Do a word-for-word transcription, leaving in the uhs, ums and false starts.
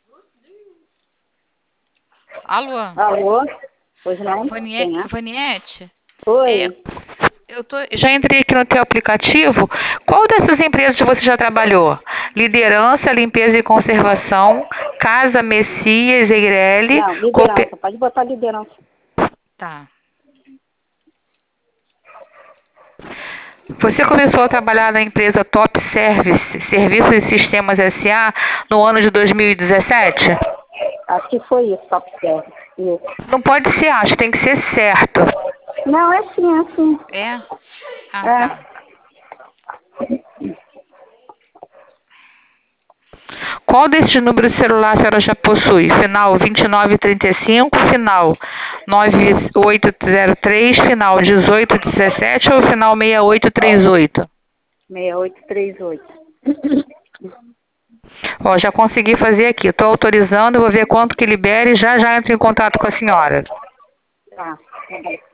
Alô? Alô? Pois não? Vanie... Quem é? Vaniete? Oi. É, eu tô... já entrei aqui no teu aplicativo. Qual dessas empresas você já trabalhou? Liderança, Limpeza e Conservação, Casa Messias, Eireli, Não, Cooper... liderança. Pode botar liderança. Tá. Você começou a trabalhar na empresa Top Service, Serviços e Sistemas S A no ano de dois mil e dezessete? Acho que foi isso, top certo. Isso. Não pode ser, acho, tem que ser certo. Não, é sim, é sim. É? Ah, É. tá. Qual desses números de celular a senhora já possui? Final vinte e nove trinta e cinco, final nove oito zero três, final dezoito dezessete ou final seis oito três oito? seis oito três oito. Ó, já consegui fazer aqui. Estou autorizando, vou ver quanto que libera e já já entro em contato com a senhora. Tá.